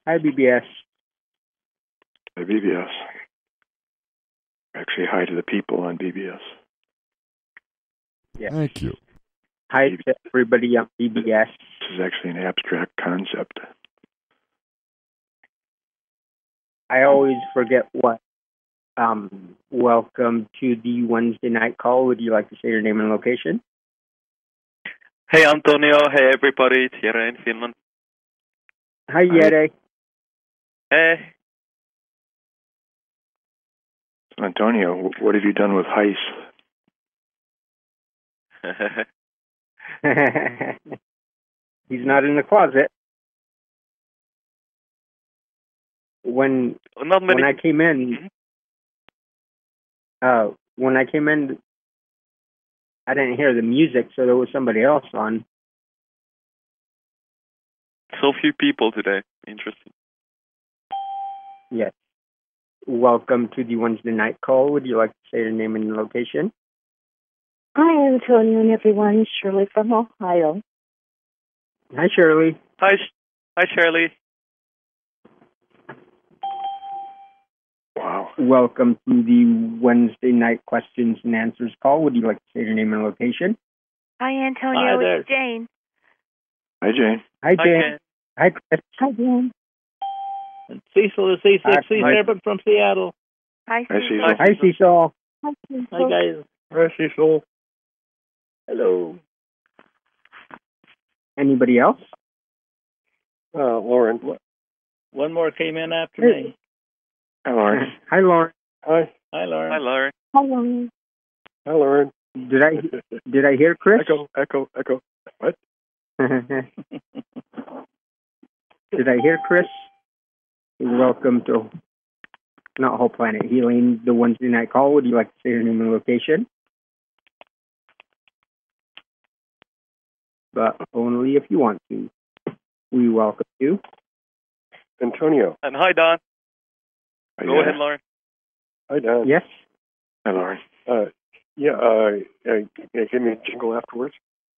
Hi, BBS. Hi, BBS. Actually, hi to the people on BBS. Yeah. Thank you. Hi to everybody on BBS. This is actually an abstract concept. I always forget what. Welcome to the Wednesday night call. Would you like to say your name and location? Hey Antonio, hey everybody, it's Jere in Finland. Hi, Jere. Hey. So, Antonio, what have you done with Heis? He's not in the closet. When I came in, I didn't hear the music, so there was somebody else on. So few people today. Interesting. Yes. Welcome to the Wednesday night call. Would you like to say your name and location? Hi, Antonio and everyone. Shirley from Ohio. Hi, Shirley. Hi, Shirley. Wow. Welcome to the Wednesday night questions and answers call. Would you like to say your name and location? Hi, Antonio. Hi, it's Jane. Hi, Jane. Hi, Jane. Hi, Chris. Hi, Jane. And Cecil is C6C Fairbanks from Seattle. Hi, Hi, Cecil. Cecil. Hi, Cecil. Hi, Cecil. Hi, guys. Hi, Cecil. Hello. Anybody else? Lauren. One more came in after me. Hi, Lauren. Hi, Lauren. Hi. Hi, Lauren. Hi, Lauren. Hi, Lauren. Hi, Lauren. Did I hear Chris? Echo. What? Did I hear Chris? Welcome to not Whole Planet Healing, the Wednesday night call. Would you like to say your name and location? But only if you want to. We welcome you. Antonio. And hi, Don. Go ahead, Lauren. Hi, Don. Yes? Hi, Lauren. Give me a jingle afterwards.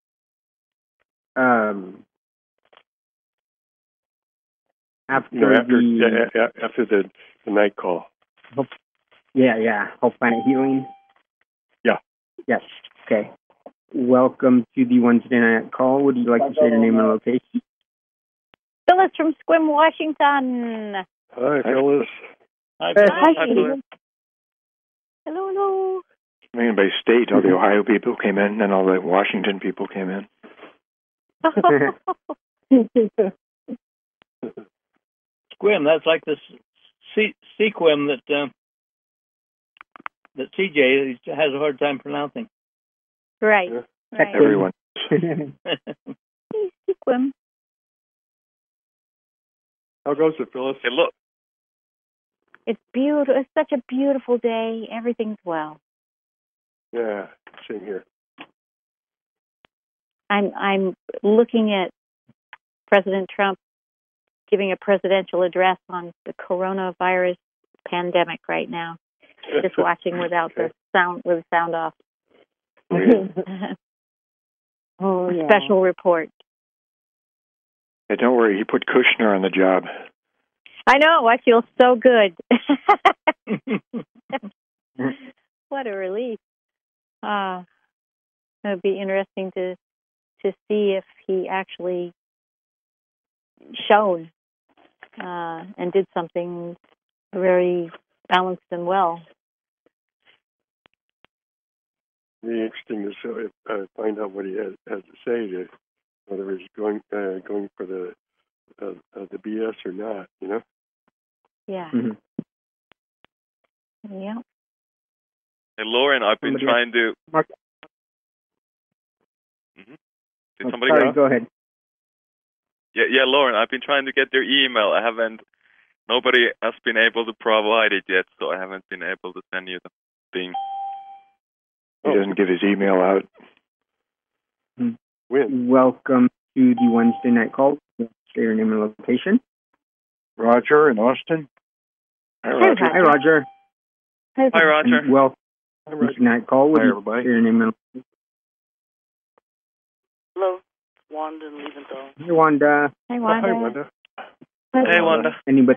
After the night call. Yeah. Whole Planet Healing. Yeah. Yes. Okay. Welcome to the Wednesday night call. Would you like to say your name and location? Phyllis from Squim, Washington. Hi, Phyllis. Hi, Phyllis. Hello. I mean, by state, all the Ohio people came in, and all the Washington people came in. Squim, that's like the sequim that CJ has a hard time pronouncing. Right. Everyone. Sequim. How goes it, Phyllis? Hey, look. It's beautiful. It's such a beautiful day. Everything's well. Yeah, same here. I'm looking at President Trump giving a presidential address on the coronavirus pandemic right now. Just watching without the sound, with the sound off. Oh, yeah. Special report. Hey, don't worry. He put Kushner on the job. I know. I feel so good. What a relief. It'd be interesting to see if he actually showed and did something very balanced and well. It'd be interesting to find out what he has to say, whether he's going for the BS or not. You know. Yeah. Mm-hmm. Yeah. Hey, Lauren, I've been trying to... Mark. Mm-hmm. Did somebody go ahead. Yeah, Lauren, I've been trying to get their email. Nobody has been able to provide it yet, so I haven't been able to send you the thing. He doesn't give his email out. When? Welcome to the Wednesday night call. Say your name and location. Roger in Austin. Hi, Roger. Hi, Roger. Hi, Roger. Welcome to Wednesday night call. Hi, everybody. Say your name and location. Hello, Wanda in Leventhal. Hey, Wanda. Hi, Wanda. Hi, Wanda. Hey, Wanda. Anybody?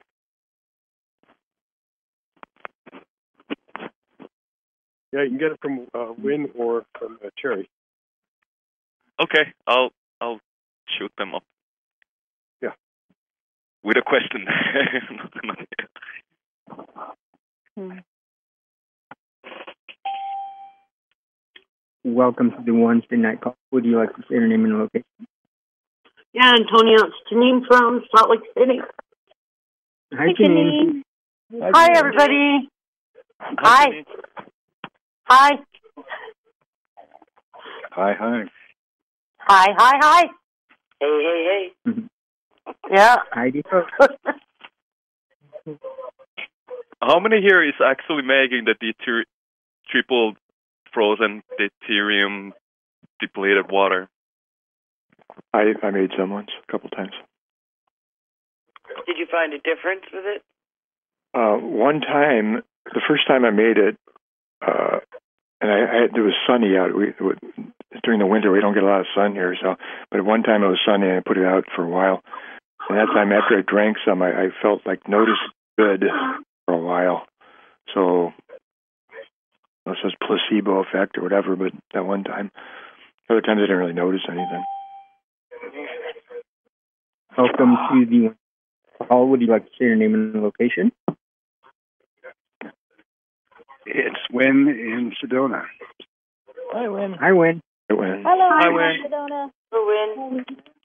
Yeah, you can get it from Win or from Terry. Okay, I'll shoot them up. Yeah. With a question. Welcome to the Wednesday night call. Would you like to say your name and location? Yeah, Antonio, it's Janine from Salt Lake City. Hi, Janine. Hi, everybody. Hi. Hi. Hi, hi. Hi. Hey. Yeah. Heidi. How many here is actually making the triple frozen deuterium depleted water? I made some once, a couple times. Did you find a difference with it? One time, the first time I made it, and it was sunny out. During the winter, we don't get a lot of sun here, but one time it was sunny and I put it out for a while. And that time after I drank some, I felt like noticed good for a while. So it was placebo effect or whatever, but that one time. Other times I didn't really notice anything. Welcome to the call. Would you like to say your name and location? It's Win in Sedona. Hi, Win. Hi, Win. It went. Hello, Hi, Win. Sedona. Win.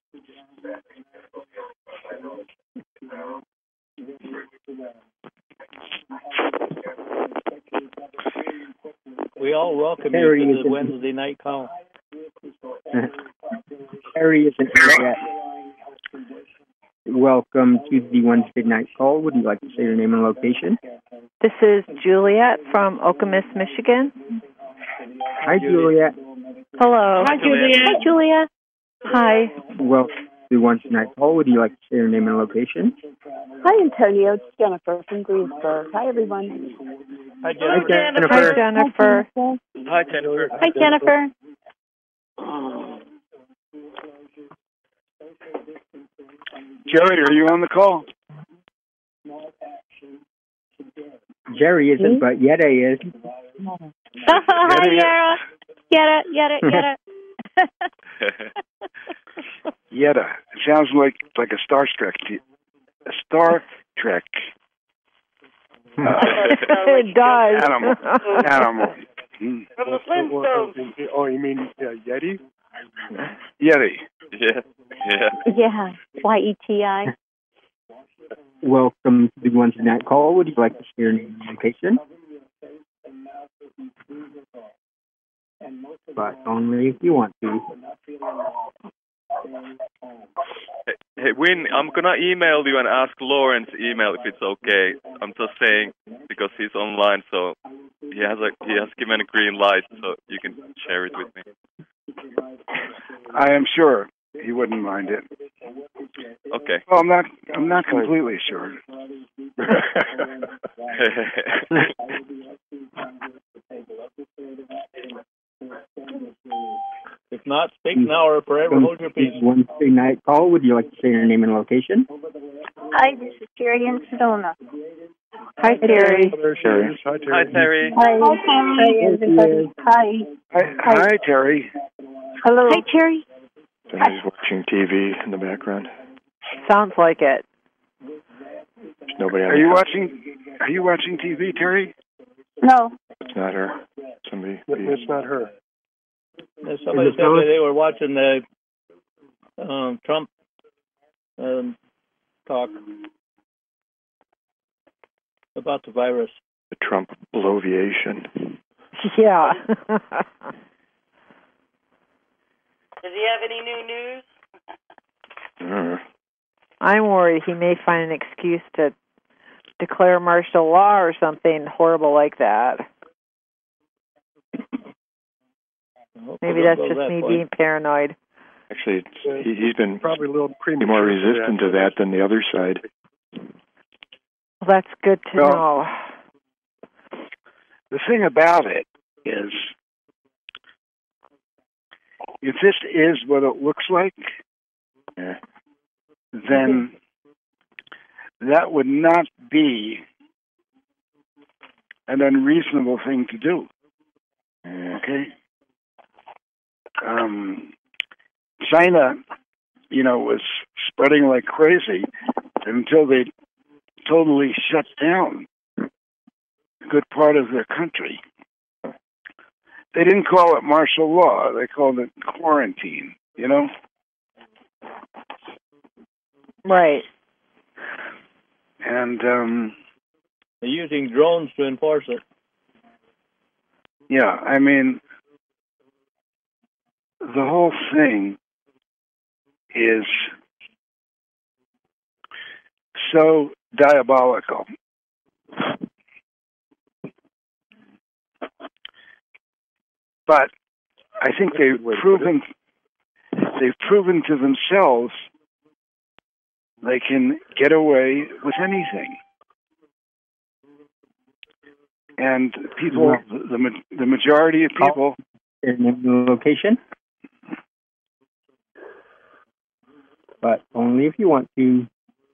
We all welcome Terry you to the isn't- Wednesday night call. Harry isn't here yet. Welcome to the Wednesday night call. Would you like to say your name and location? This is Juliet from Okemos, Michigan. Hi, Juliet. Hello. Hi, Julia. Hi, Julia. Hi. Welcome to the Wednesday night call. Would you like to say your name and location? Hi, Antonio. It's Jennifer from Greensburg. Hi, everyone. Hi, Hi, Jennifer. Hi, Jennifer. Hi, Jennifer. Hi, Jennifer. Jerry, are you on the call? Jerry isn't, but Yetta is. Hi, Yara. Get it. Yetta. It sounds like a Star Trek. A Star Trek. It does. Animal. Hmm. From the Flintstones. Oh, you mean Yeti? Yeti. Yeah. Yeah. YETI. Welcome to the Wednesday night call. Would you like to say your name and location? But only if you want to. Hey, Win, I'm gonna email you and ask Lauren's email if it's okay. I'm just saying because he's online, so he has given a green light, so you can share it with me. I am sure he wouldn't mind it. Okay. Well, I'm not completely sure. If not, speak now or forever hold your peace. Wednesday night call. Would you like to say your name and location? Hi, this is Terry in Sedona. Hi, Terry. There she is. Hi, Terry. Hi, Terry. Hi, everybody. Hi. Hi, Terry. Hello. Hi, Terry. Somebody's watching TV in the background. Sounds like it. There's nobody on Are you watching TV, Terry? No. It's not her. Somebody. It's not her. Somebody said that they were watching the Trump talk about the virus. The Trump bloviation. Yeah. Does he have any new news? I'm worried he may find an excuse to declare martial law or something horrible like that. Maybe that's just me being paranoid. Actually, he's been probably a little more resistant to that than the other side. Well, that's good to know. The thing about it is, if this is what it looks like, then that would not be an unreasonable thing to do. Okay? China, was spreading like crazy until they totally shut down a good part of their country. They didn't call it martial law. They called it quarantine, Right. And, they're using drones to enforce it. yeah, I mean, the whole thing is so diabolical. But I think they've proven to themselves they can get away with anything. And people, the majority of people, in the location, but only if you want to.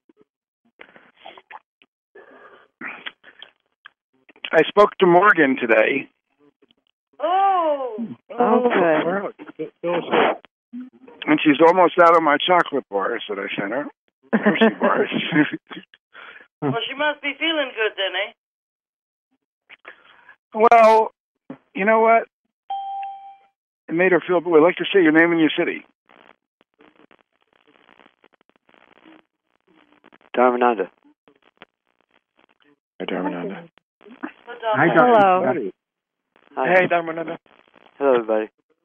I spoke to Morgan today. Oh! Good. And she's almost out of my chocolate bars that I sent her. Hershey bars. Well, she must be feeling good then, eh? Well, you know what? It made her feel good. I'd like to say your name and your city. Dharmananda. Hi, Dharmananda. Hi, Hello. Dr. Hi. Hey, Dharmananda. Hello, everybody.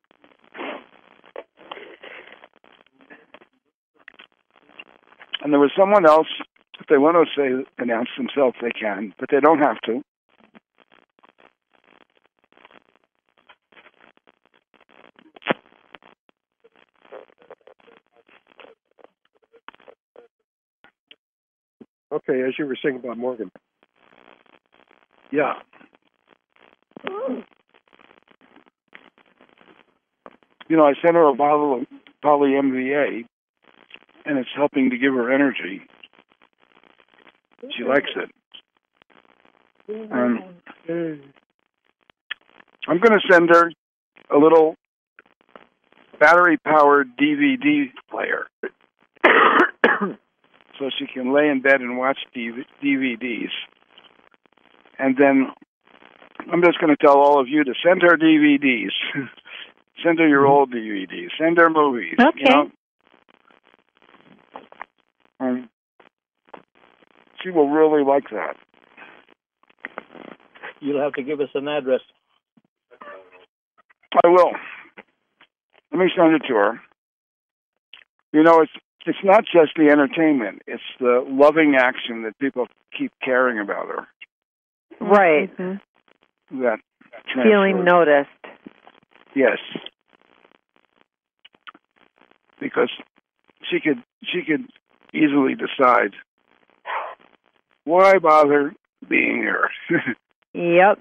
And there was someone else. If they want to announce themselves, they can, but they don't have to. Okay, as you were saying about Morgan. Yeah. I sent her a bottle of Poly MVA, and it's helping to give her energy. She likes it. I'm going to send her a little battery-powered DVD player so she can lay in bed and watch DVDs. And then I'm just going to tell all of you to send her DVDs. Send her your old DVDs. Send her movies. Okay. She will really like that. You'll have to give us an address. I will. Let me send it to her. It's not just the entertainment. It's the loving action that people keep caring about her. Right. That Feeling transfers. noticed. Yes. Because she could easily decide, why bother being here? Yep.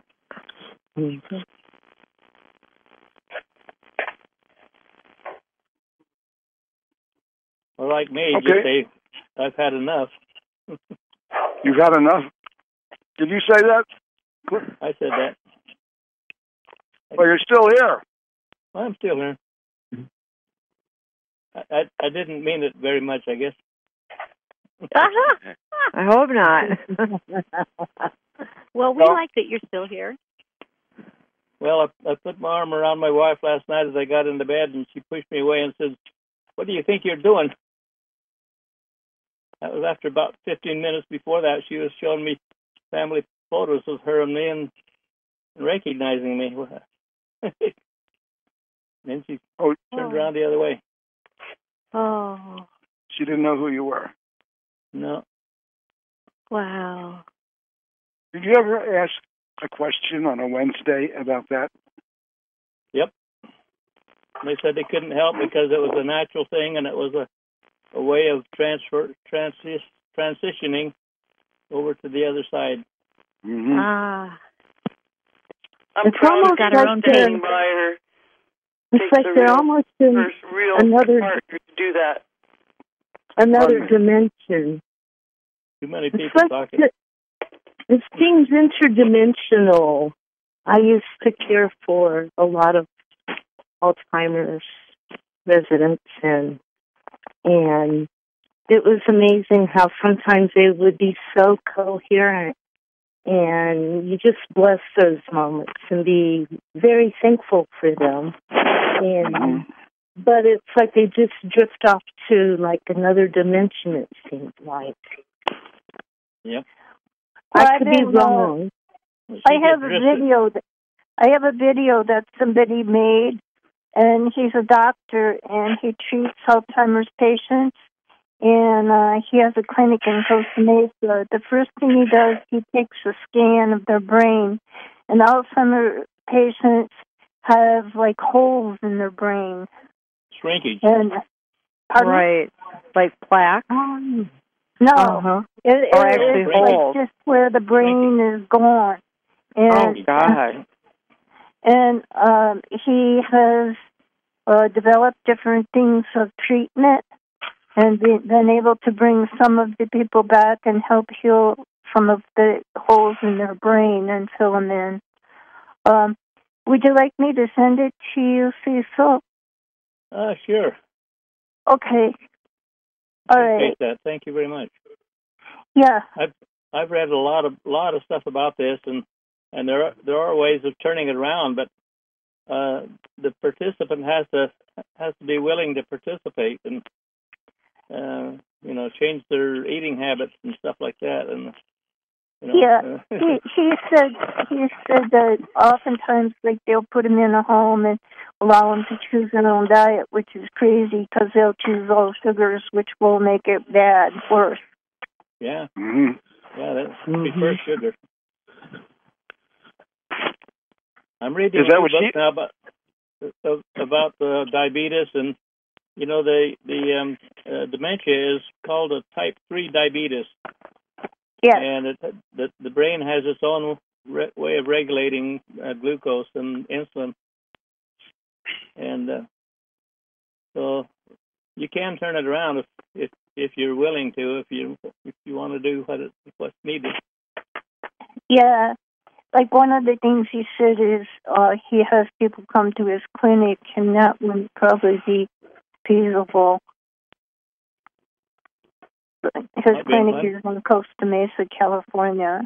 Well, like me, Okay. just say, I've had enough. You've had enough. Did you say that? I said that. Well, you're still here. I'm still here. I didn't mean it very much, I guess. I hope not. Well, we like that you're still here. Well, I put my arm around my wife last night as I got into bed, and she pushed me away and said, "What do you think you're doing?" That was after about 15 minutes before that. She was showing me family photos of her and me and recognizing me. Then she turned around the other way. Oh. She didn't know who you were. No. Wow. Did you ever ask a question on a Wednesday about that? Yep. They said they couldn't help because it was a natural thing and it was a way of transitioning over to the other side. Mm-hmm. Ah. I'm It's proud almost of like her standing by her. It's Takes like a they're real almost in first real another partner to do that. dimension. Too many people It's like talking. it seems interdimensional. I used to care for a lot of Alzheimer's residents, and it was amazing how sometimes they would be so coherent, and you just bless those moments and be very thankful for them. And but it's like they just drift off to like another dimension. It seems like. Yep. I could be wrong. I have a video. I have a video that somebody made, and he's a doctor, and he treats Alzheimer's patients, and he has a clinic in Costa Mesa. The first thing he does, he takes a scan of their brain, and Alzheimer's patients have like holes in their brain. Shrinkage. And right, like plaque. No, or it's actually holes. like just where the brain is gone. And, Oh God! And he has developed different things of treatment, and been able to bring some of the people back and help heal some of the holes in their brain and fill them in. Would you like me to send it to you, Cecil? Sure. Okay. All right. Take that. Thank you very much. Yeah. I've read a lot of stuff about this, and there are ways of turning it around, but the participant has to be willing to participate and change their eating habits and stuff like that. And he said that oftentimes like they'll put them in a home and allow them to choose their own diet, which is crazy because they'll choose all sugars, which will make it bad, worse. Yeah. Mm-hmm. Yeah, that's prefer sugar. I'm reading Is that a what book now about diabetes, and the dementia is called a type 3 diabetes. Yeah. And the brain has its own way of regulating glucose and insulin, and so you can turn it around if you're willing to, if you want to do what's needed. Yeah. Like one of the things he said is he has people come to his clinic, and that would probably be feasible. His clinic is in Costa Mesa, California.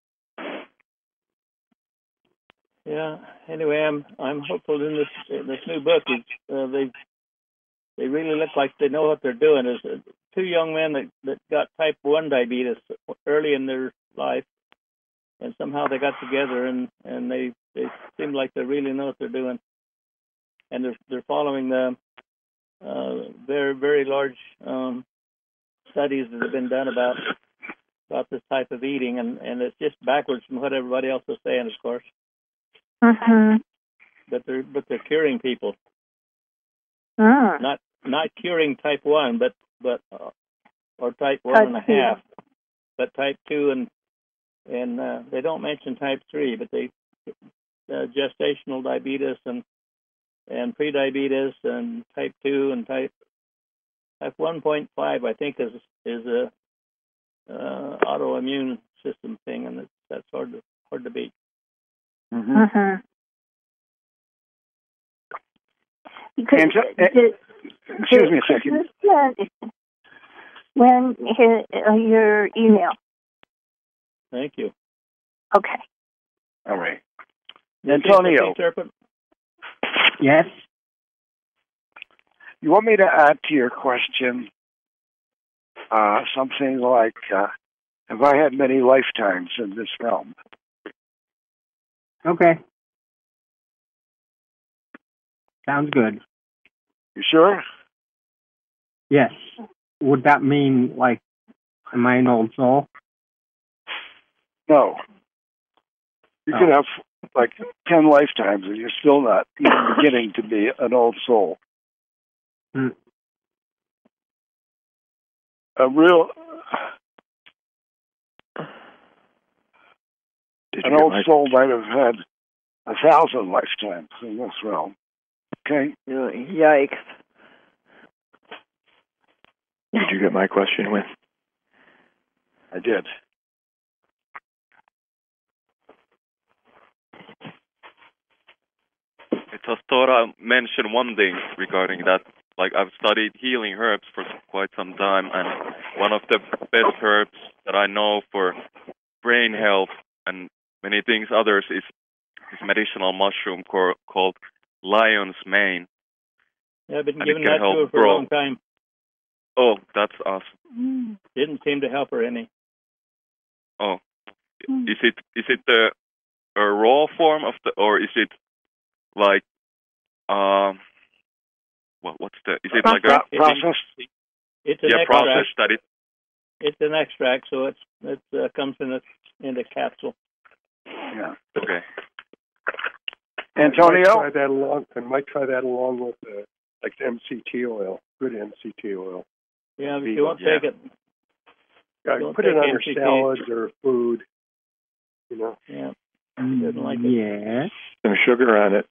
Yeah. Anyway, I'm hopeful in this new book. They really look like they know what they're doing. There's two young men that got type 1 diabetes early in their life, and somehow they got together and they seem like they really know what they're doing, and they're following the very, very large studies that have been done about this type of eating, and it's just backwards from what everybody else is saying, of course. Mm-hmm. But they're curing people. Mm. Not curing type 1, but or type 1.5, but type 2 and they don't mention type 3, but they gestational diabetes and prediabetes and type 2 and type 1.5, I think is a autoimmune system thing, and that's hard to beat. Mm-hmm. Mm-hmm. Excuse me a second. When your email. Thank you. Okay. All right. Antonio. Yes? You want me to add to your question something like, have I had many lifetimes in this realm? Okay. Sounds good. You sure? Yes. Would that mean, like, am I an old soul? No. You could have, like, 10 lifetimes and you're still not even beginning to be an old soul. Hmm. An old soul might have had 1,000 lifetimes in this realm. Okay? Yikes. Did you get my question, Wynn? I did. I just thought I'd mention one thing regarding that. Like, I've studied healing herbs for quite some time, and one of the best herbs that I know for brain health and many things others is this medicinal mushroom called lion's mane. Yeah, I've been And giving it can that to help her for grow. a long time. Oh, that's awesome. Didn't seem to help her any. Oh, is it the a raw form of the, or is it like what's the, is it like a process? It's an extract. Process that it. It's an extract, so it comes in a capsule. Yeah. Okay. Antonio? I might try that along with like MCT oil, good MCT oil. Yeah, but you won't take it. Yeah, Don't put it take on your MCT. salads or food. You know. Yeah. Doesn't like it. Yes. Some sugar on it.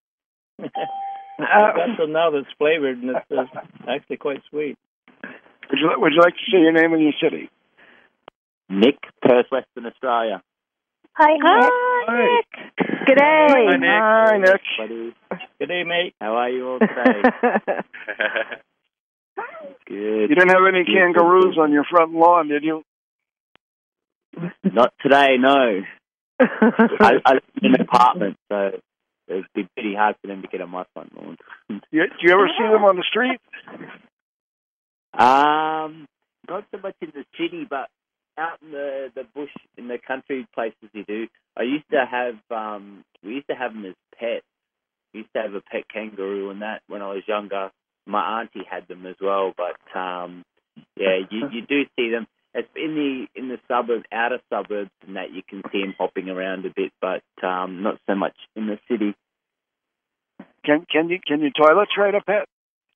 I've got some now that's flavored, and it's actually quite sweet. Would you like to say your name and your city? Nick, Perth, Western Australia. Hi, Nick. Nick. G'day. Hi, Nick. Hi, Nick. Buddy. Good day, mate. How are you all today? Good. You didn't have any kangaroos on your front lawn, did you? Not today, no. I live in an apartment, so it'd be pretty hard for them to get on my front lawn. Do you ever see them on the street? Not so much in the city, but out in the bush, in the country places you do. I used to have, we used to have them as pets. We used to have a pet kangaroo and that when I was younger. My auntie had them as well, but yeah, you do see them. It's in the suburbs, outer suburbs, and that you can see them hopping around a bit, but not so much in the city. Can you toilet trade a pet?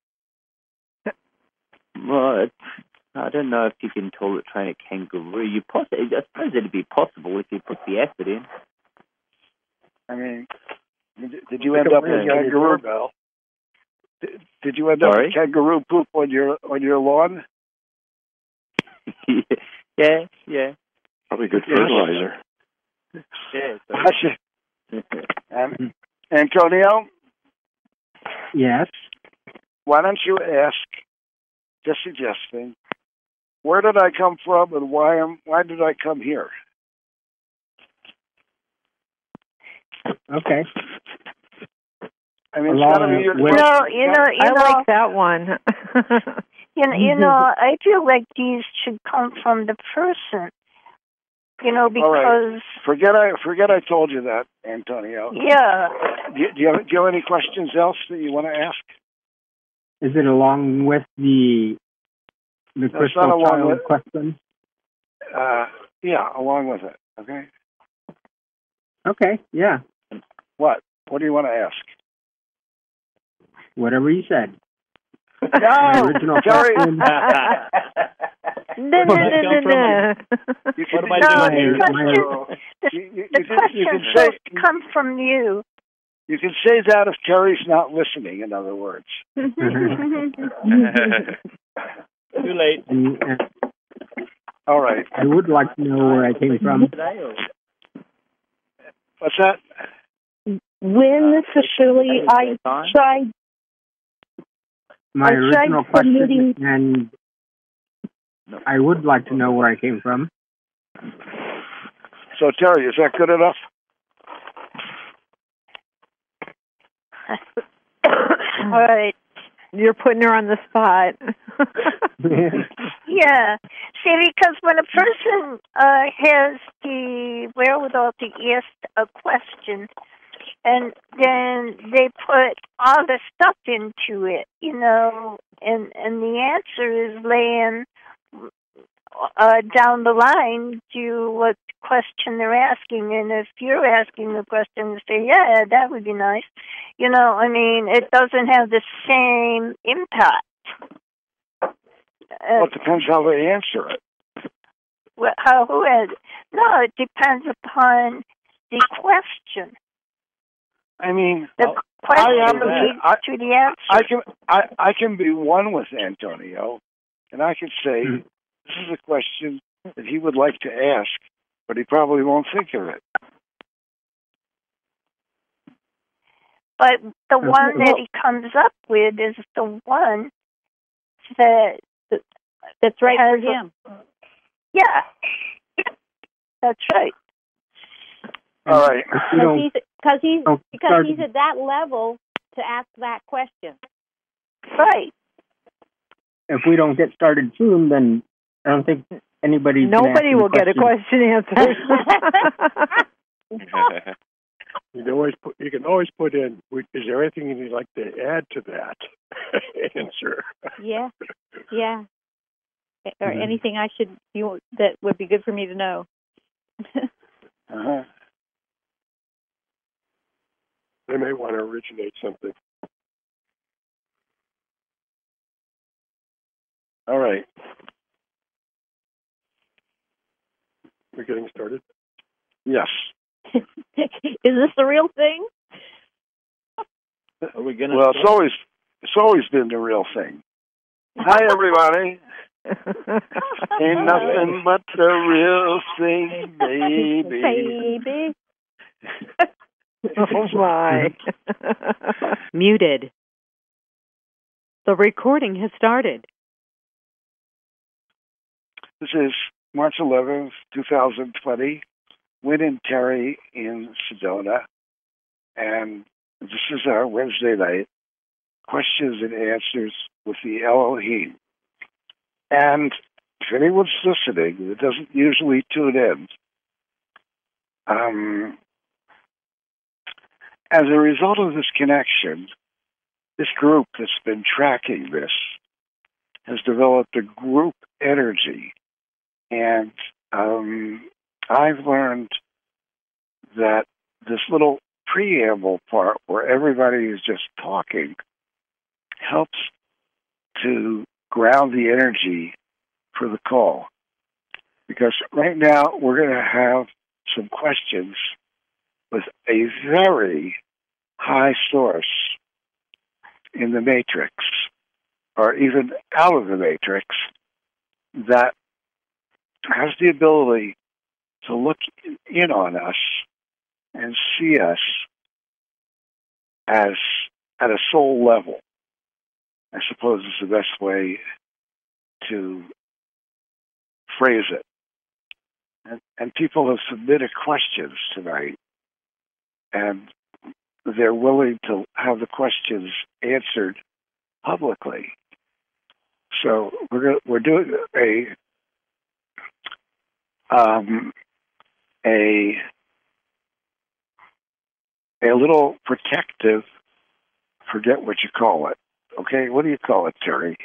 Well, I don't know if you can toilet train a kangaroo. I suppose it'd be possible if you put the effort in. I mean, did you end up with kangaroo? Did you end up with kangaroo poop on your lawn? Yeah. Probably good fertilizer. Yeah. Antonio? Yes. Why don't you ask, just suggesting, where did I come from and why did I come here? Okay. I mean, it's gotta be your question. I like that one. I feel like these should come from the person. Because all right. Forget I told you that, Antonio. Yeah. Do you have any questions else that you want to ask? Is it along with the crystal child question? Yeah, along with it. Okay. Okay. Yeah. What do you want to ask? Whatever you said. No, original Terry. question. No. What am I doing here? The question supposed to come from you. You can say that if Terry's not listening, in other words. Too late. All right. I would like to know where I came from. What's that? When officially I tried. My original question, and I would like to know where I came from. So, Terry, is that good enough? All right. You're putting her on the spot. Yeah. See, because when a person has the wherewithal to ask a question, and then they put all the stuff into it, and the answer is laying down the line to what question they're asking. And if you're asking the question, say, yeah, that would be nice. It doesn't have the same impact. Well, it depends how they answer it. Who has it? No, it depends upon the question. I mean, the question leads to the answer. I can be one with Antonio, and I can say, this is a question that he would like to ask, but he probably won't think of it. But the one that he comes up with is the one that's right for him. Yeah, that's right. All right. Because he's at that level to ask that question. Right. If we don't get started soon, then I don't think nobody will get a question answered. You can always put in, is there anything you'd like to add to that answer? Yeah. Or anything that would be good for me to know. They may want to originate something. All right. We're getting started? Yes. Is this the real thing? Are we gonna? Well, it's always been the real thing. Hi, everybody. Ain't nothing but the real thing, baby. Oh my. Muted. The recording has started. This is March 11th, 2020. Wynn and Terry in Sedona. And this is our Wednesday night questions and answers with the Elohim. And if anyone's listening that doesn't usually tune in, as a result of this connection, this group that's been tracking this has developed a group energy. And I've learned that this little preamble part where everybody is just talking helps to ground the energy for the call. Because right now we're going to have some questions with a very high source in the matrix, or even out of the matrix, that has the ability to look in on us and see us as at a soul level, I suppose is the best way to phrase it. And people have submitted questions tonight, and they're willing to have the questions answered publicly. So we're doing a little protective, forget what you call it. Okay, what do you call it, Terry?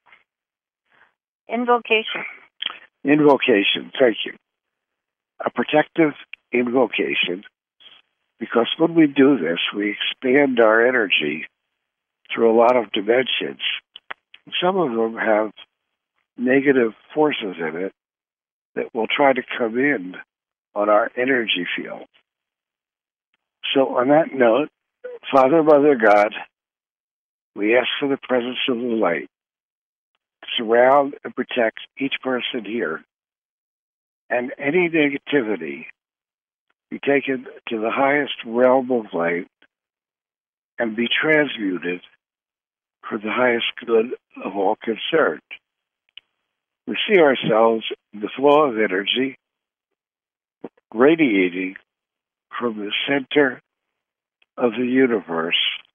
Invocation. Invocation, thank you. A protective invocation, because when we do this, we expand our energy through a lot of dimensions. Some of them have negative forces in it that will try to come in on our energy field. So on that note, Father, Mother, God, we ask for the presence of the light to surround and protect each person here, and any negativity be taken to the highest realm of light and be transmuted for the highest good of all concerned. We see ourselves in the flow of energy radiating from the center of the universe,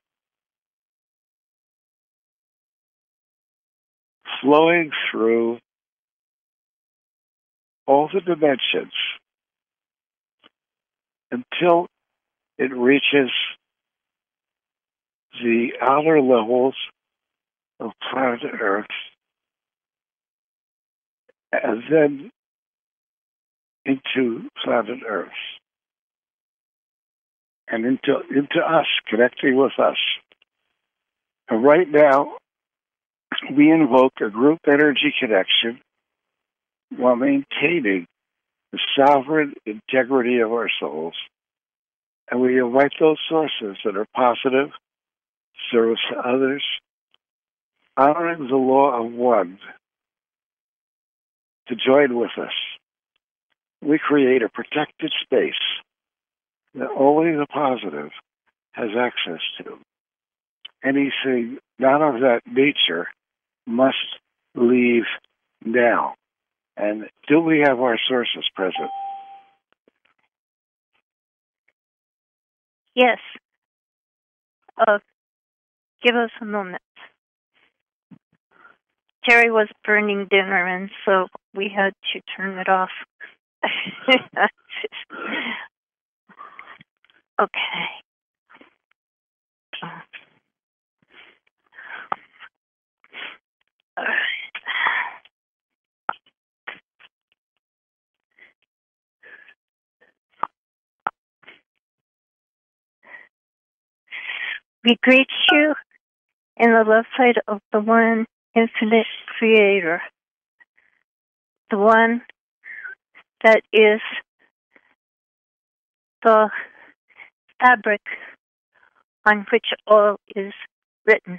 flowing through all the dimensions until it reaches the outer levels of planet Earth, and then into planet Earth, and into us, connecting with us. And right now, we invoke a group energy connection while maintaining the sovereign integrity of our souls. And we invite those sources that are positive, service to others, honoring the law of one, to join with us we create a protected space that only the positive has access to. Anything not of that nature must leave now. And do we have our sources present? Yes. Give us a moment. Terry was burning dinner, and so we had to turn it off. Okay. We greet you in the love light of the one infinite creator, the one that is the fabric on which all is written.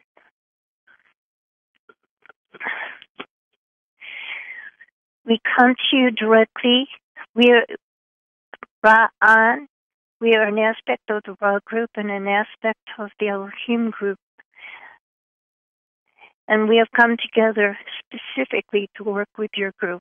We come to you directly. We are Ra'an. We are an aspect of the Ra group and an aspect of the Elohim group. And we have come together specifically to work with your group.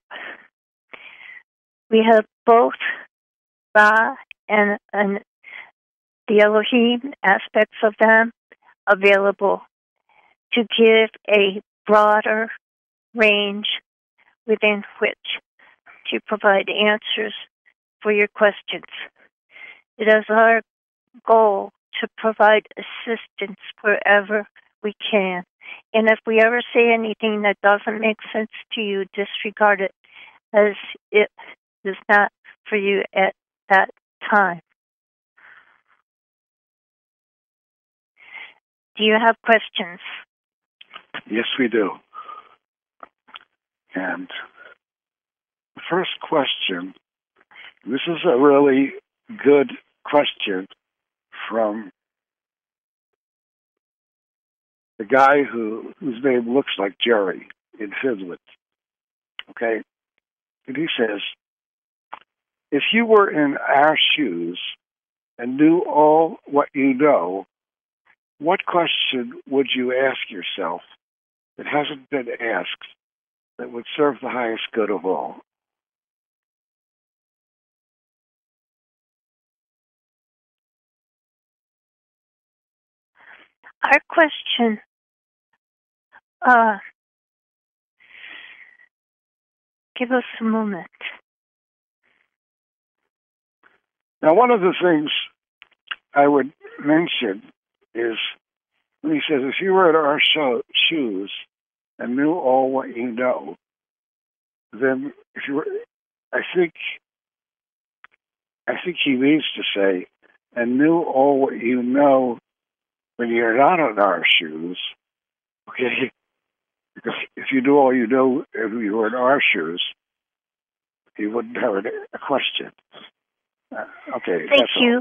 We have both Ra and the Elohim aspects of them available to give a broader range within which to provide answers for your questions. It is our goal to provide assistance wherever we can. And if we ever say anything that doesn't make sense to you, disregard it, as it is not for you at that time. Do you have questions? Yes, we do. And the first question, this is a really good question from the guy whose name looks like Jerry in Finland. Okay? And he says, if you were in our shoes and knew all what you know, what question would you ask yourself that hasn't been asked that would serve the highest good of all? Our question, give us a moment. Now, one of the things I would mention is when he says, if you were in our shoes and knew all what you know, then if you were, I think he means to say, and knew all what you know when you're not in our shoes, okay? Because if you knew all you know if you were in our shoes, you wouldn't have a question. Okay. Thank you.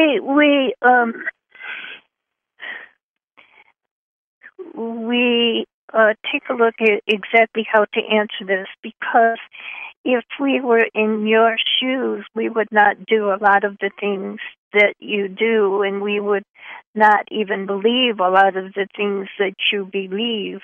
We take a look at exactly how to answer this, because if we were in your shoes, we would not do a lot of the things that you do, and we would not even believe a lot of the things that you believe.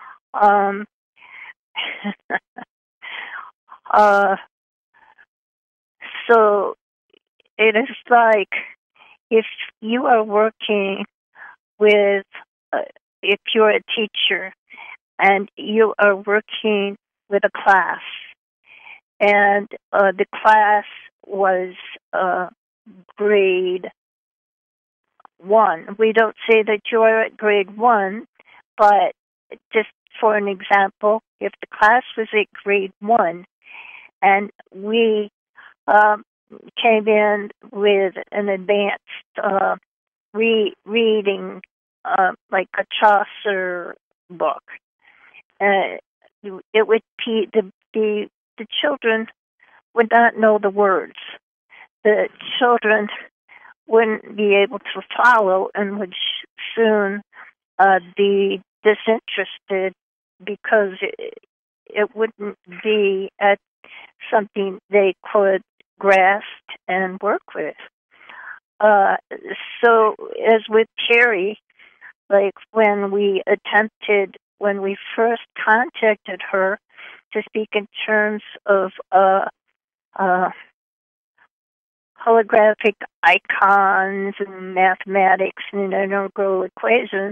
So it is like if you are working with, if you're a teacher and you are working with a class, and the class was grade 1. We don't say that you're at grade 1, but just for an example, if the class was at grade 1 and we came in with an advanced reading, like a Chaucer book, it would be the children would not know the words. The children wouldn't be able to follow and would soon be disinterested, because it wouldn't be at something they could grasp and work with. So as with Terry, like when we first contacted her to speak in terms of holographic icons and mathematics and integral equations,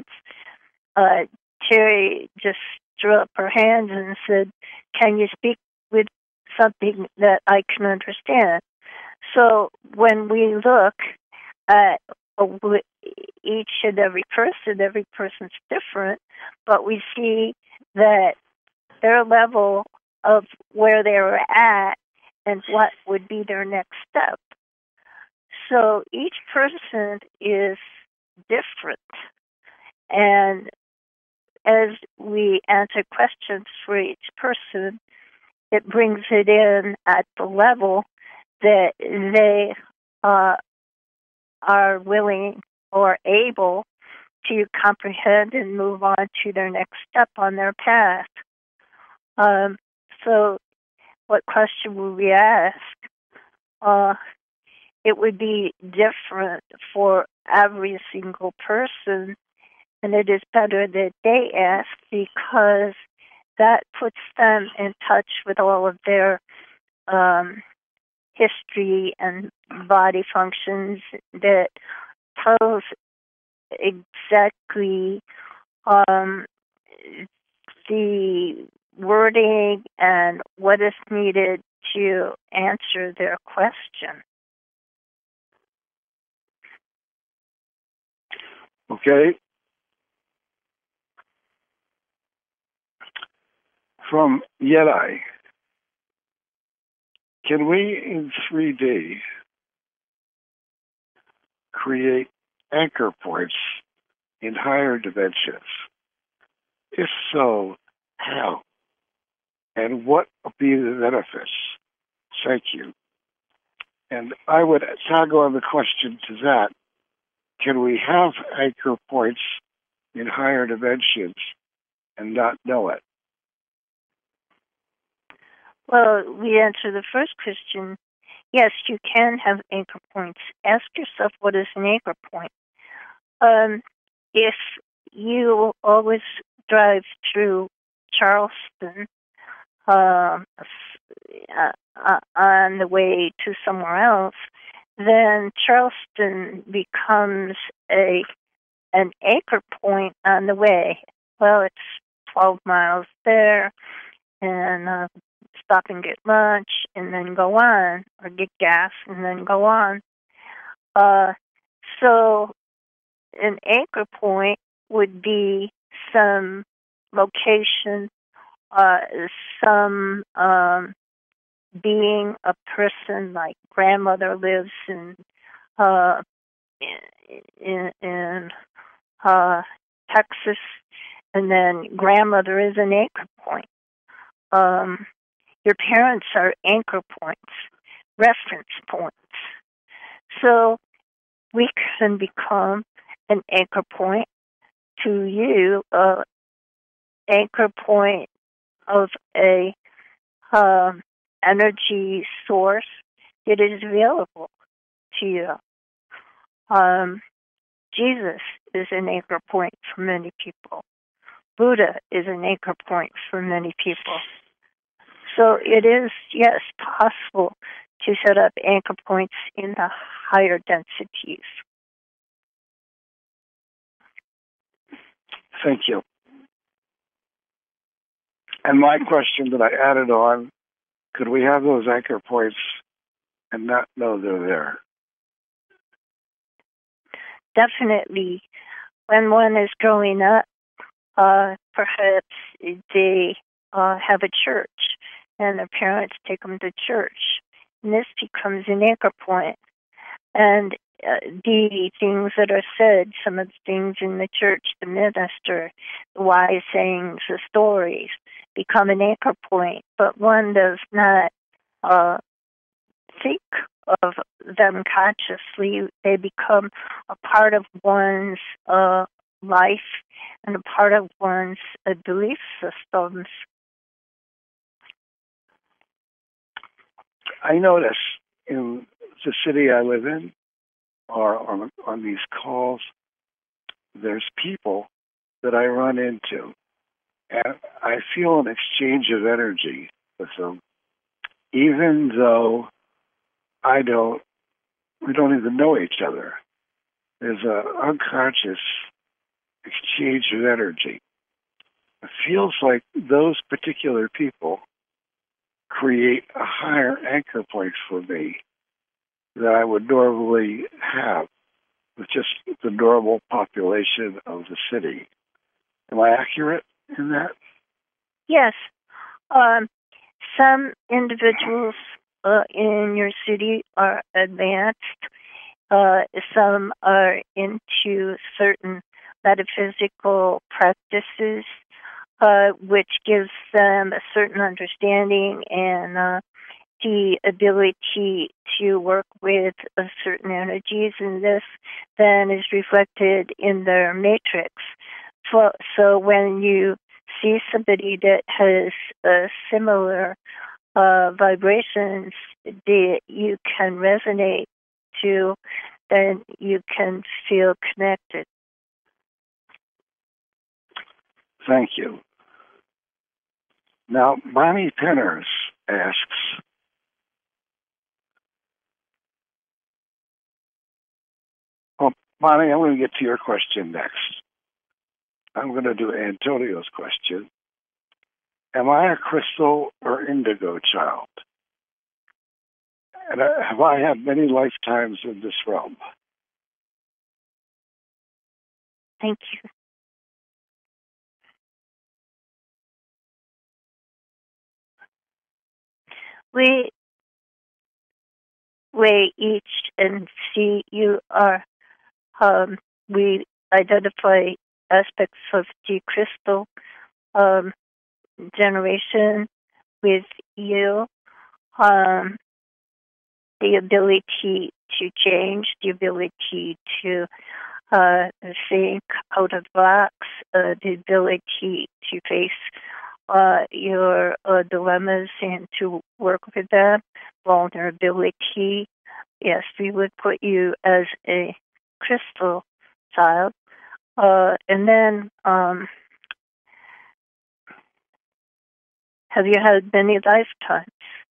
Terry just threw up her hands and said, "Can you speak with something that I can understand?" So when we look at each and every person's different, but we see that their level of where they were at and what would be their next step. So each person is different. And as we answer questions for each person, it brings it in at the level that they are willing or able to comprehend and move on to their next step on their path. So what question would we ask? It would be different for every single person, and it is better that they ask because that puts them in touch with all of their history and body functions that tells exactly the wording and what is needed to answer their question. Okay. From Yeti, can we in 3D create anchor points in higher dimensions? If so, how? And what would be the benefits? Thank you. And I would tag on the question to that. Can we have anchor points in higher dimensions and not know it? Well, we answer the first question. Yes, you can have anchor points. Ask yourself, what is an anchor point? If you always drive through Charleston on the way to somewhere else, then Charleston becomes an anchor point on the way. Well, it's 12 miles there, and stop and get lunch, and then go on, or get gas, and then go on. So an anchor point would be some location, some being a person, like grandmother lives in Texas, and then grandmother is an anchor point. Your parents are anchor points, reference points. So we can become an anchor point to you, anchor point of a energy source that is available to you. Jesus is an anchor point for many people. Buddha is an anchor point for many people. So it is, yes, possible to set up anchor points in the higher densities. Thank you. And my question that I added on, could we have those anchor points and not know they're there? Definitely. When one is growing up, perhaps they have a church and their parents take them to church. And this becomes an anchor point. And the things that are said, some of the things in the church, the minister, the wise sayings, the stories, become an anchor point. But one does not think of them consciously. They become a part of one's life and a part of one's belief systems. I notice in the city I live in, or on these calls, there's people that I run into, and I feel an exchange of energy with them, even though we don't even know each other. There's an unconscious exchange of energy. It feels like those particular people create a higher anchor point for me than I would normally have with just the normal population of the city. Am I accurate in that? Yes. Some individuals in your city are advanced. Some are into certain metaphysical practices, which gives them a certain understanding and the ability to work with certain energies, and this then is reflected in their matrix. So when you see somebody that has similar vibrations that you can resonate to, then you can feel connected. Thank you. Now, Bonnie Penners asks, Bonnie, I'm going to get to your question next. I'm going to do Antonio's question. Am I a crystal or indigo child? And have I had many lifetimes in this realm? Thank you. We weigh each and see you are, we identify aspects of the crystal generation with you, the ability to change, the ability to think out of the box, the ability to face your dilemmas and to work with them, vulnerability. Yes, we would put you as a crystal child. And then, have you had many lifetimes?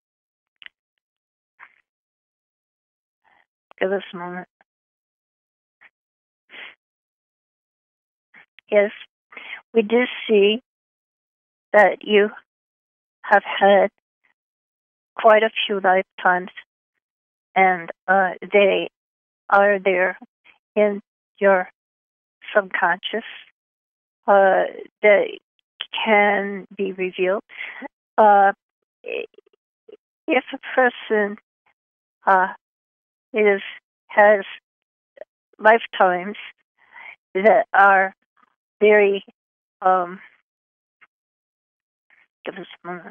Give us a moment. Yes, we do see that you have had quite a few lifetimes, and they are there in your subconscious that can be revealed. If a person has lifetimes that are very give us a moment,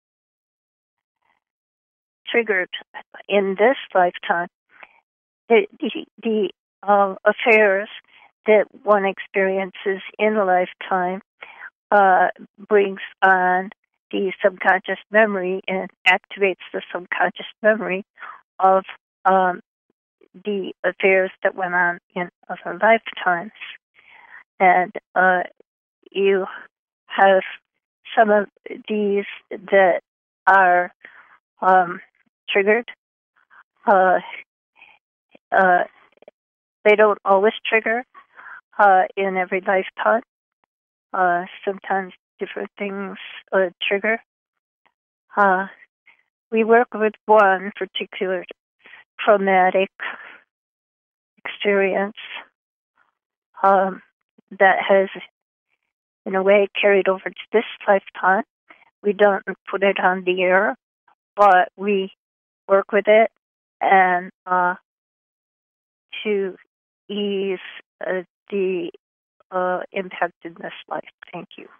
triggered in this lifetime, the affairs that one experiences in a lifetime brings on the subconscious memory and activates the subconscious memory of the affairs that went on in other lifetimes. And you have some of these that are triggered. They don't always trigger in every lifetime. Sometimes different things trigger. We work with one particular traumatic experience that has, in a way, carried over to this lifetime. We don't put it on the air, but we work with it and to ease the impact in this life. Thank you.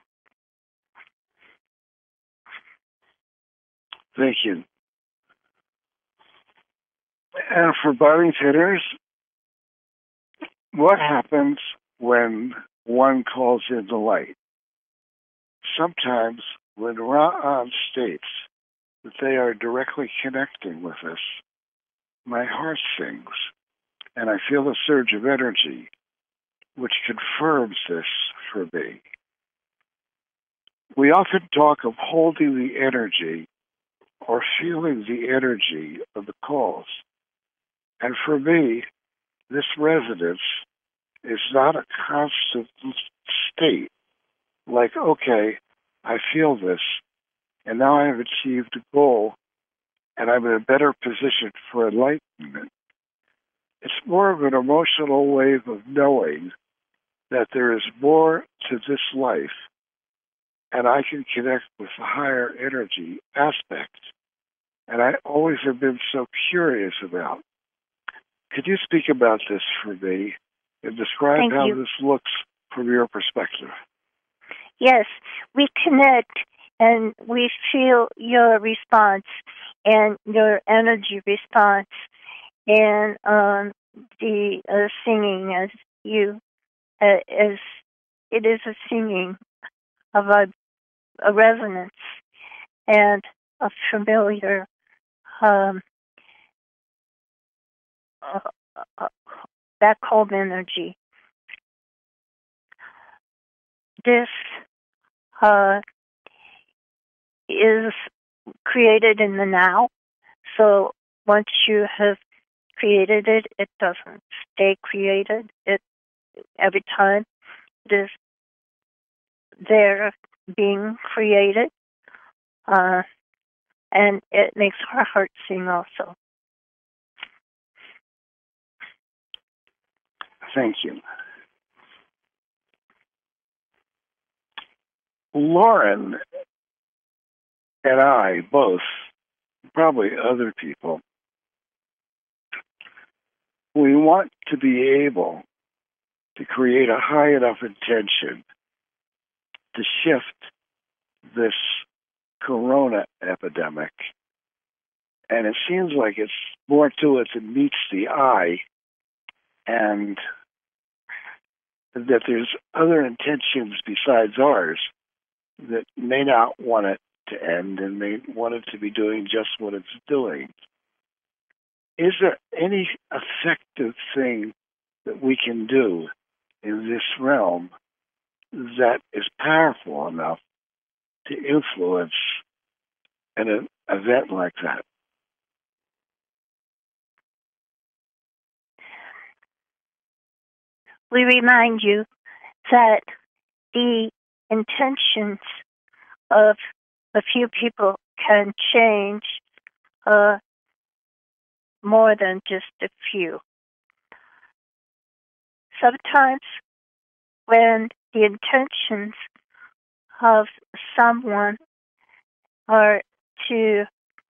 Thank you. And for Bonnie Penners, what happens when one calls in the light? Sometimes when Ra'an states that they are directly connecting with us, my heart sings, and I feel a surge of energy, which confirms this for me. We often talk of holding the energy or feeling the energy of the calls. And for me, this resonance is not a constant state, like, okay, I feel this, and now I have achieved a goal, and I'm in a better position for enlightenment. It's more of an emotional wave of knowing that there is more to this life, and I can connect with the higher energy aspect. And I always have been so curious about. Could you speak about this for me and describe Thank how you. this looks from your perspective? Yes, we connect and we feel your response and your energy response and the singing as it is a singing of a resonance and a familiar back home energy. This is created in the now. So once you have created it, it doesn't stay created. It every time it is there being created, and it makes our heart sing also. Thank you. Lauren and I both, probably other people, we want to be able to create a high enough intention to shift this corona epidemic. And it seems like it's more to it than meets the eye, and that there's other intentions besides ours that may not want it to end and may want it to be doing just what it's doing. Is there any effective thing that we can do in this realm that is powerful enough to influence an event like that? We remind you that the intentions of a few people can change more than just a few. Sometimes when the intentions of someone are to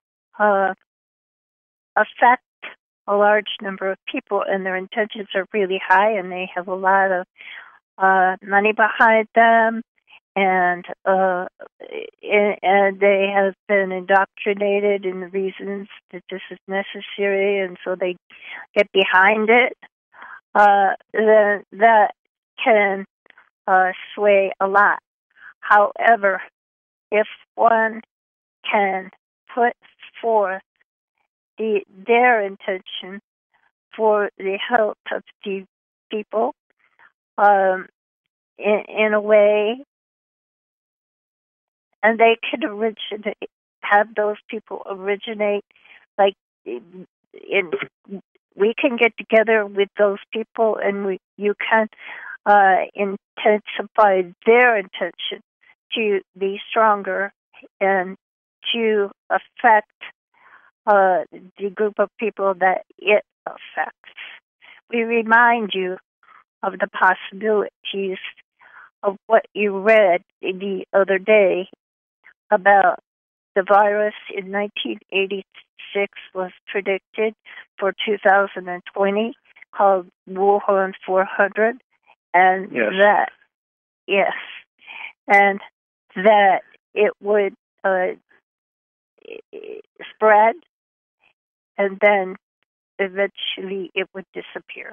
affect a large number of people and their intentions are really high and they have a lot of money behind them, and they have been indoctrinated in the reasons that this is necessary, and so they get behind it, then that can sway a lot. However, if one can put forth their intention for the health of the people in a way, and they could have those people originate, like we can get together with those people and you can intensify their intention to be stronger and to affect the group of people that it affects. We remind you of the possibilities of what you read the other day about the virus in 1986 was predicted for 2020, called Wuhan 400, and and that it would spread, and then eventually it would disappear.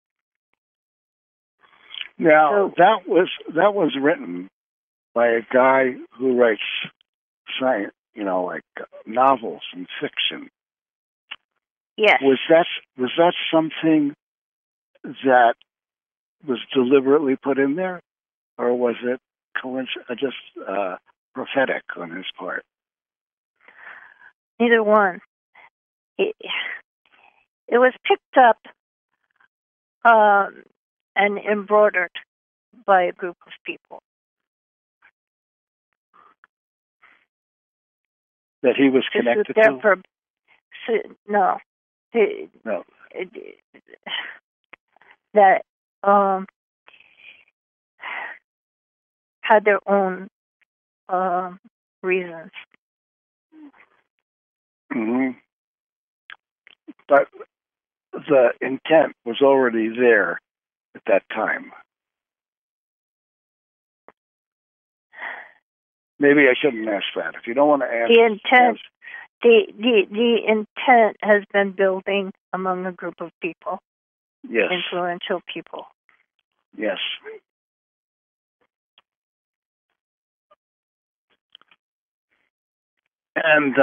Now, that was written by a guy who writes science, like novels and fiction. Yes. Was that something that was deliberately put in there, or was it just prophetic on his part? Neither one. It was picked up and embroidered by a group of people. That he was connected to? No. No. That had their own reasons. Mm-hmm. But the intent was already there at that time. Maybe I shouldn't ask that. If you don't want to ask, the intent has been building among a group of people. Yes. Influential people. Yes. And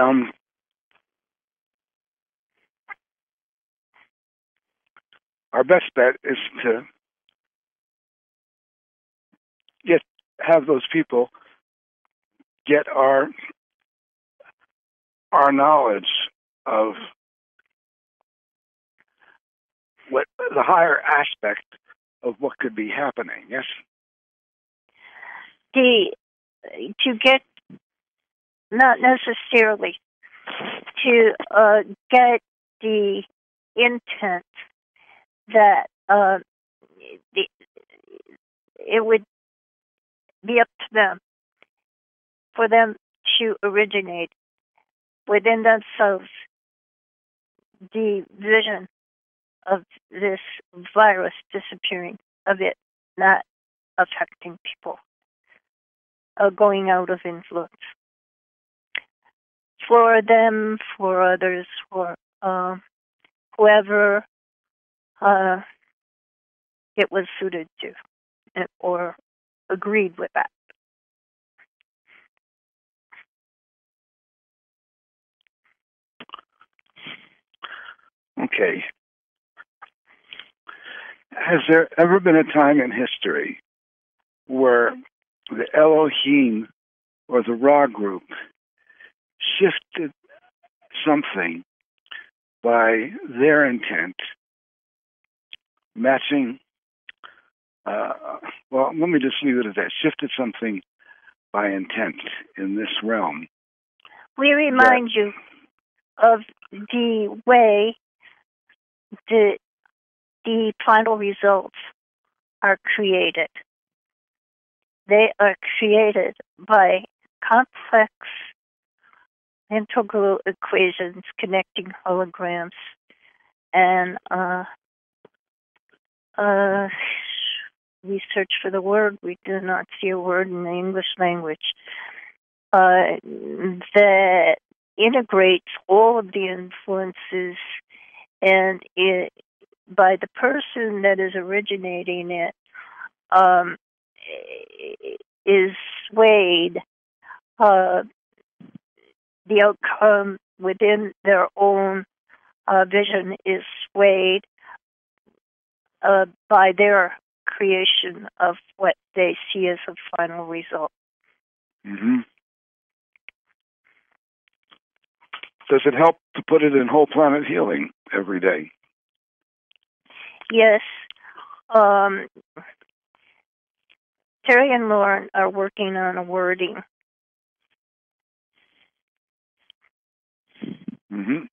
our best bet is to have those people get our knowledge of what the higher aspect of what could be happening. Yes. To get, not necessarily to get the intent that it would be up to them, for them to originate within themselves the vision of this virus disappearing, of it not affecting people, going out of influence. For them, for others, for whoever it was suited to or agreed with that. Okay. Has there ever been a time in history where the Elohim or the Ra group shifted something by their intent, matching, well, let me just leave it at that, shifted something by intent in this realm? We remind you of the way the final results are created. They are created by complex integral equations connecting holograms and we search for the word. We do not see a word in the English language that integrates all of the influences, and it, by the person that is originating it, is swayed. The outcome within their own vision is swayed by their creation of what they see as a final result. Mm-hmm. Does it help to put it in whole planet healing every day? Yes. Terry and Lauren are working on a wording. Mm-hmm.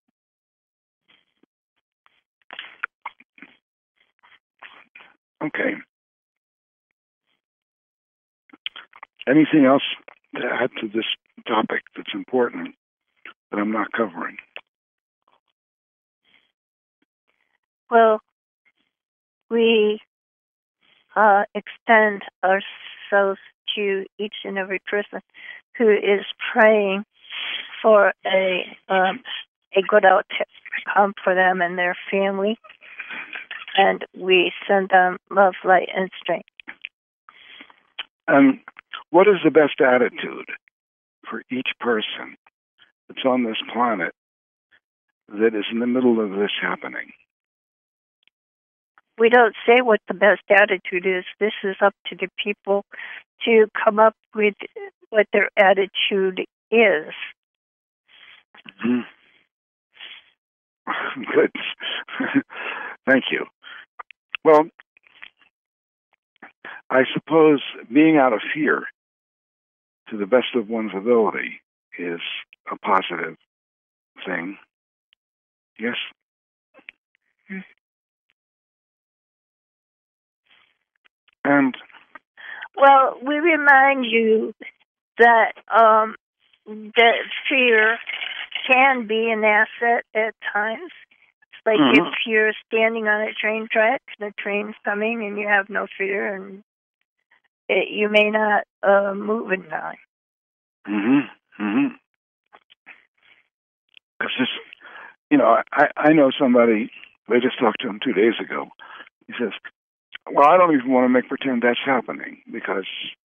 Okay. Anything else to add to this topic that's important that I'm not covering? Well, we extend ourselves to each and every person who is praying for a good outcome for them and their family, and we send them love, light, and strength. What is the best attitude for each person that's on this planet that is in the middle of this happening? We don't say what the best attitude is. This is up to the people to come up with what their attitude is. Mm-hmm. Good. Thank you. Well, I suppose being out of fear to the best of one's ability is a positive thing. Yes? And well, we remind you that that fear can be an asset at times. It's like if you're standing on a train track, the train's coming, and you have no fear, and you may not move in time. Because this, I know somebody. I just talked to him 2 days ago. He says, "Well, I don't even want to make pretend that's happening because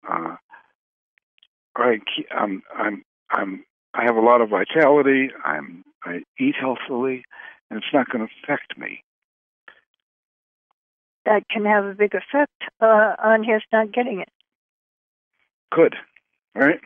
I have a lot of vitality. I eat healthily, and it's not going to affect me." That can have a big effect on his not getting it. Good, right?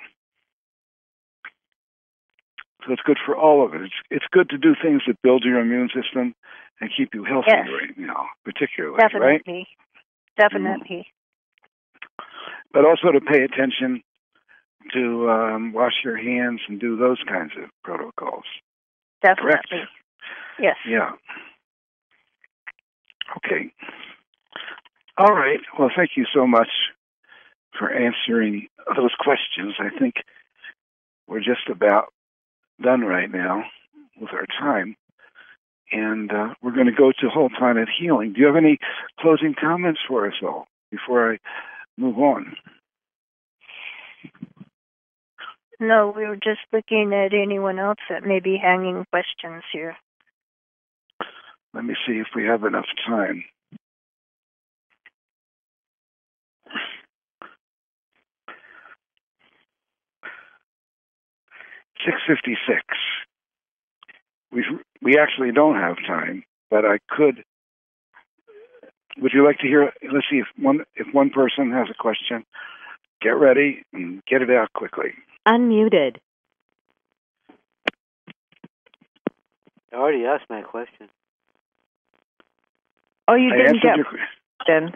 So it's good for all of it. It's good to do things that build your immune system and keep you healthy right now, particularly, right? Definitely. But also to pay attention to wash your hands and do those kinds of protocols. Definitely. Correct? Yes. Yeah. Okay. All right. Well, thank you so much for answering those questions. I think we're just about done right now with our time. And we're going to go to Whole Planet Healing. Do you have any closing comments for us all before I move on? No, we were just looking at anyone else that may be hanging questions here. Let me see if we have enough time. $6:56. We actually don't have time, but I could. Would you like to hear? Let's see if one person has a question. Get ready and get it out quickly. Unmuted. I already asked my question. Oh, you didn't get your question.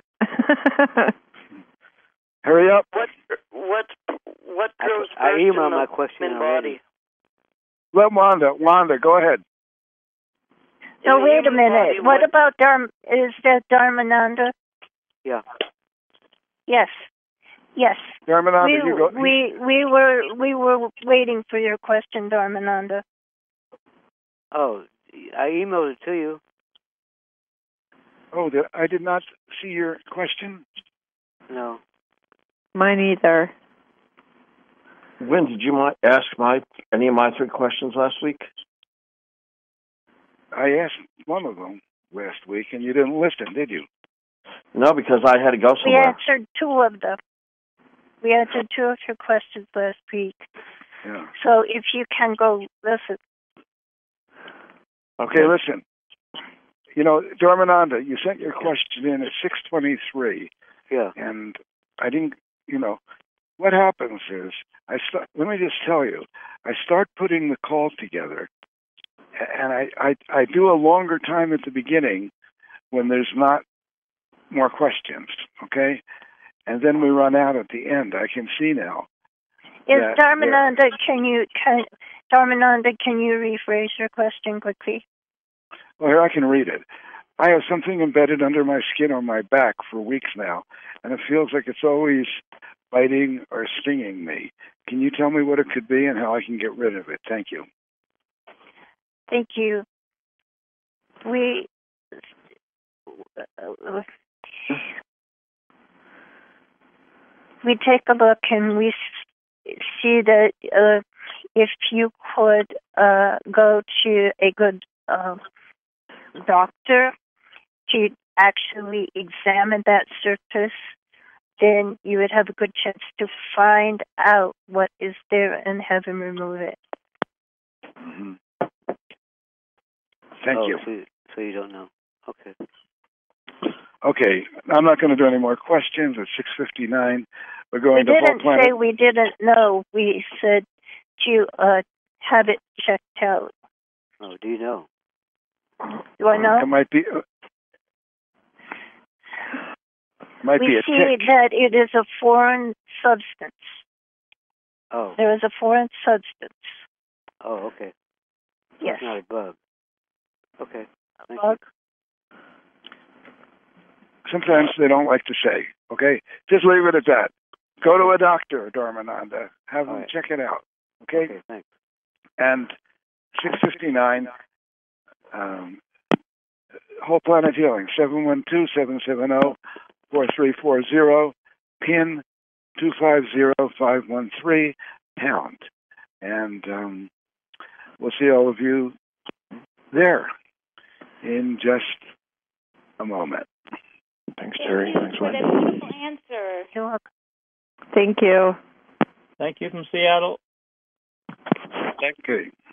Hurry up. What grows I first emailed in my the question human already. body? Let Wanda, go ahead. So wait a minute. What about is that Dharmananda? Yeah. Yes. Dharmananda, you go. We were waiting for your question, Dharmananda. Oh, I emailed it to you. Oh, I did not see your question. No. Mine either. Wynn, did you ask any of my 3 questions last week? I asked one of them last week, and you didn't listen, did you? No, because I had to go somewhere. We answered 2 of them. We answered 2 of your questions last week. Yeah. So if you can go listen. Okay, listen. Dharmananda, you sent your question in at 6:23. Yeah. And I didn't, what happens is, let me just tell you, I start putting the call together, and I do a longer time at the beginning when there's not more questions, okay? And then we run out at the end. I can see now. Dharmananda, can you rephrase your question quickly? Well, here, I can read it. I have something embedded under my skin on my back for weeks now, and it feels like it's always biting or stinging me. Can you tell me what it could be and how I can get rid of it? Thank you. Thank you. We take a look and we see that if you could go to a good doctor to actually examine that surface, then you would have a good chance to find out what is there and have him remove it. Mm-hmm. Thank Oh, you. So you don't know. Okay. Okay, I'm not going to do any more questions. It's 6:59. We're going We to Whole didn't Planet. say we didn't know. We said to have it checked out. Oh, do you know? Do I know? It might be. Might we be a see tick. that it is a foreign substance. Oh. There is a foreign substance. Oh, okay. So Yes. It's not a bug. Okay. Thank Bug? Sometimes they don't like to say. Okay, just leave it at that. Go to a doctor, Dharmananda. Have them right. check it out. Okay. Okay, thanks. And 6:59. Whole Planet Healing, 712-770-4340, PIN 250513 pound. And we'll see all of you there in just a moment. Thanks, Terry. Thanks, For Wayne. that beautiful answer. You're welcome. Thank you. Thank you from Seattle. Okay.